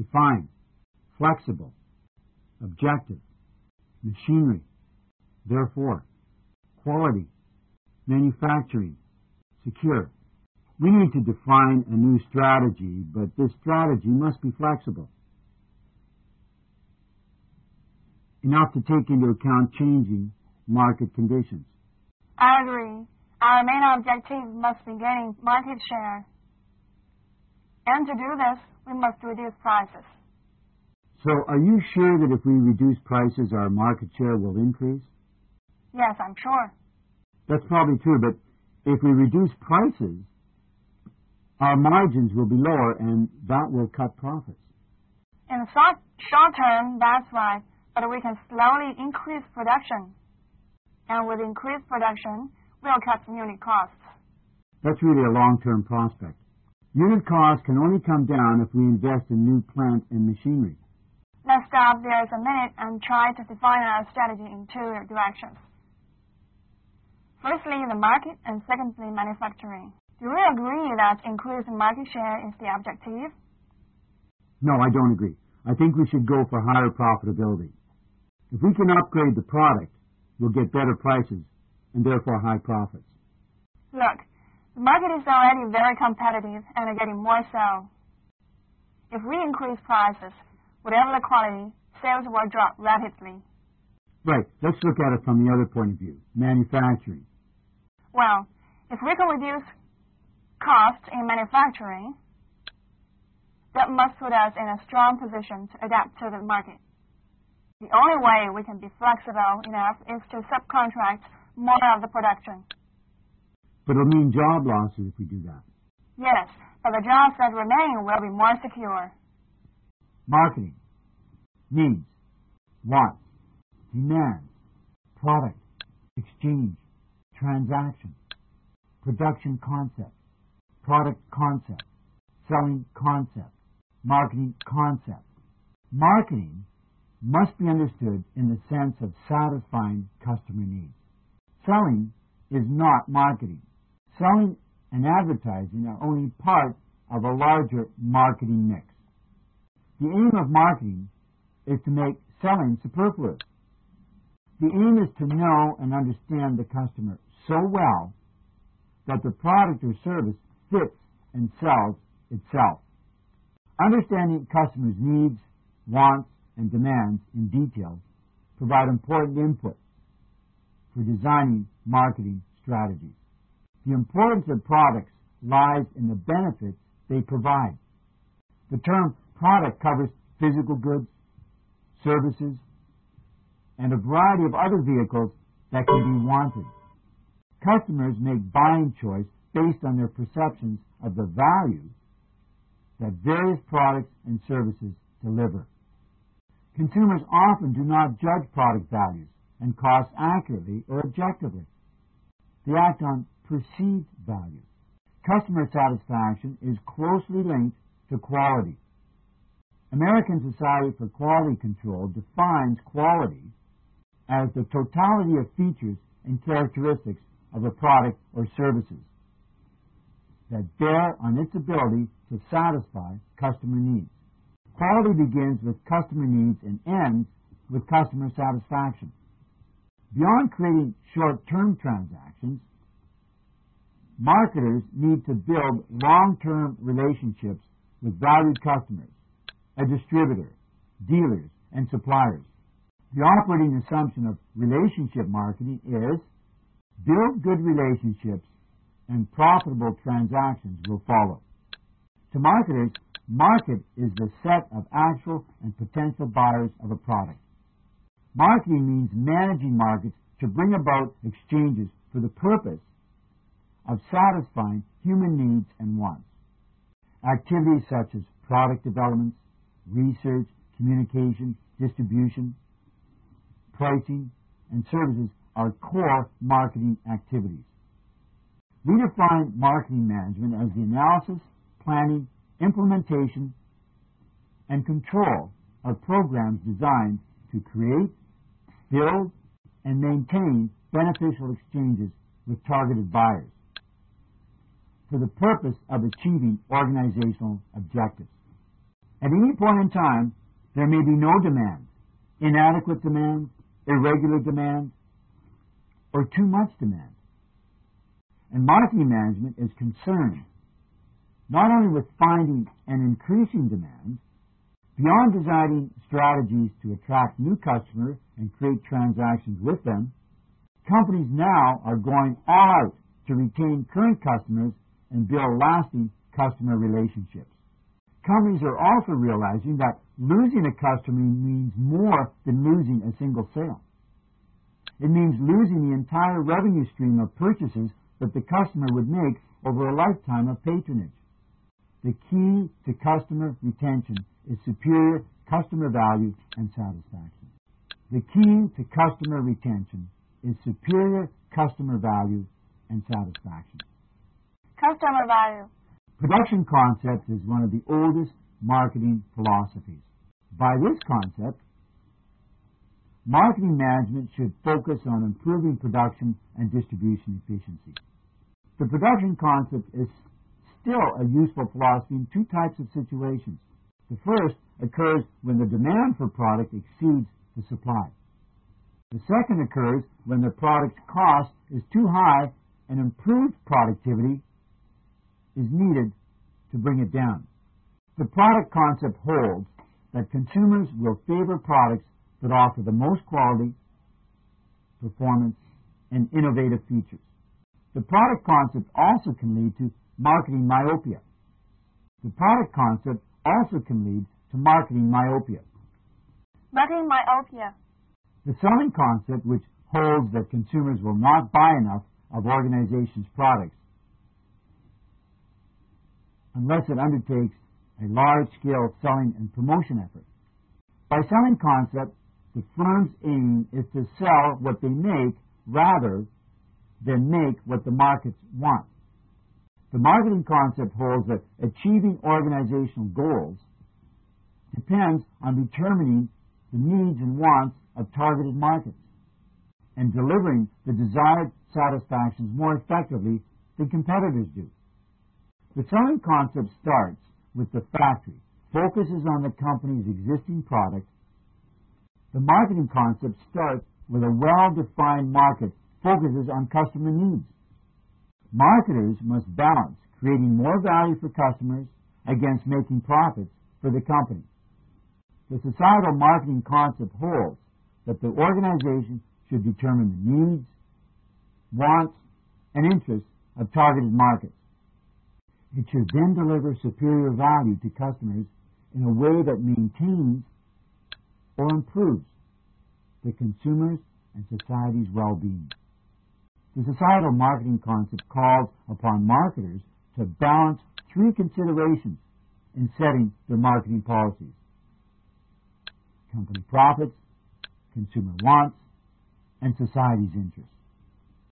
define, flexible, objective, machinery, therefore, quality, manufacturing, secure. We need to define a new strategy, but this strategy must be flexible, enough to take into account changing market conditions. I agree. Our main objective must be gaining market share. And to do this, we must reduce prices. So are you sure that if we reduce prices, our market share will increase? Yes, I'm sure. That's probably true, but if we reduce prices, our margins will be lower, and that will cut profits. In the short term, that's right, but we can slowly increase production. And with increased production, we'll cut unit costs. That's really a long-term prospect. Unit costs can only come down if we invest in new plant and machinery. Let's stop there a minute and try to define our strategy in two directions. Firstly, the market, and secondly, manufacturing. Do you agree that increasing market share is the objective? No, I don't agree. I think we should go for higher profitability. If we can upgrade the product, we'll get better prices and therefore high profits. Look, the market is already very competitive and getting more so. If we increase prices, whatever the quality, sales will drop rapidly. Right. Let's look at it from the other point of view, manufacturing. Well, if we can reduce costs in manufacturing, that must put us in a strong position to adapt to the market. The only way we can be flexible enough is to subcontract more of the production. But it'll mean job losses if we do that. Yes, but the jobs that remain will be more secure. Marketing, needs, wants, demands, product, exchange, transaction, production concept, product concept, selling concept, marketing concept. Marketing must be understood in the sense of satisfying customer needs. Selling is not marketing. Selling and advertising are only part of a larger marketing mix. The aim of marketing is to make selling superfluous. The aim is to know and understand the customer so well that the product or service fits and sells itself. Understanding customers' needs, wants, and demands in detail provide important input for designing marketing strategies. The importance of products lies in the benefits they provide. The term product covers physical goods, services, and a variety of other vehicles that can be wanted. Customers make buying choice based on their perceptions of the value that various products and services deliver. Consumers often do not judge product values and costs accurately or objectively. They act on perceived value. Customer satisfaction is closely linked to quality. American Society for Quality Control defines quality as the totality of features and characteristics of a product or services that bear on its ability to satisfy customer needs. Quality begins with customer needs and ends with customer satisfaction. Beyond creating short-term transactions, marketers need to build long-term relationships with valued customers, a distributor, dealers, and suppliers. The operating assumption of relationship marketing is build good relationships and profitable transactions will follow. To marketers, market is the set of actual and potential buyers of a product. Marketing means managing markets to bring about exchanges for the purpose of satisfying human needs and wants. Activities such as product development, research, communication, distribution, pricing, and services are core marketing activities. We define marketing management as the analysis, planning, implementation, and control of programs designed to create, build, and maintain beneficial exchanges with targeted buyers for the purpose of achieving organizational objectives. At any point in time, there may be no demand, inadequate demand, irregular demand, or too much demand. And marketing management is concerned not only with finding and increasing demand, beyond designing strategies to attract new customers and create transactions with them, companies now are going all out to retain current customers and build lasting customer relationships. Companies are also realizing that losing a customer means more than losing a single sale. It means losing the entire revenue stream of purchases that the customer would make over a lifetime of patronage. The key to customer retention is superior customer value and satisfaction. The key to customer retention is superior customer value and satisfaction. Customer value. Production concept is one of the oldest marketing philosophies. By this concept, marketing management should focus on improving production and distribution efficiency. The production concept is still a useful philosophy in two types of situations. The first occurs when the demand for product exceeds the supply. The second occurs when the product's cost is too high and improved productivity is needed to bring it down. The product concept holds that consumers will favor products that offer the most quality, performance, and innovative features. The product concept also can lead to marketing myopia. The product concept also can lead to marketing myopia. Marketing myopia. The selling concept, which holds that consumers will not buy enough of organizations' products unless it undertakes a large-scale selling and promotion effort. By selling concept, the firm's aim is to sell what they make rather than make what the markets want. The marketing concept holds that achieving organizational goals depends on determining the needs and wants of targeted markets and delivering the desired satisfactions more effectively than competitors do. The selling concept starts with the factory, focuses on the company's existing product. The marketing concept starts with a well-defined market, focuses on customer needs. Marketers must balance creating more value for customers against making profits for the company. The societal marketing concept holds that the organization should determine the needs, wants, and interests of targeted markets. It should then deliver superior value to customers in a way that maintains or improves the consumers' and society's well-being. The societal marketing concept calls upon marketers to balance three considerations in setting their marketing policies: company profits, consumer wants, and society's interests.